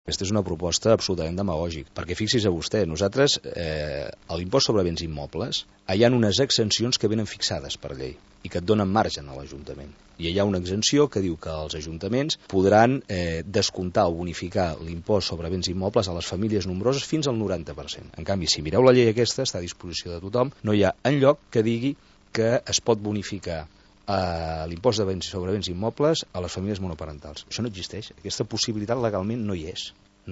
Aquesta és una proposta absolutament demagògica, perquè fixi's a vostè, nosaltres, a l'impost sobre béns immobles, hi ha unes exempcions que venen fixades per llei i que et donen marge a l'Ajuntament. I hi ha una exempció que diu que els ajuntaments podran descomptar o bonificar l'impost sobre béns immobles a les famílies nombroses fins al 90%. En canvi, si mireu la llei aquesta, està a disposició de tothom, no hi ha enlloc que digui que es pot bonificar l'impost sobre béns immobles a les famílies monoparentals. Això no existeix. Aquesta possibilitat legalment no hi és.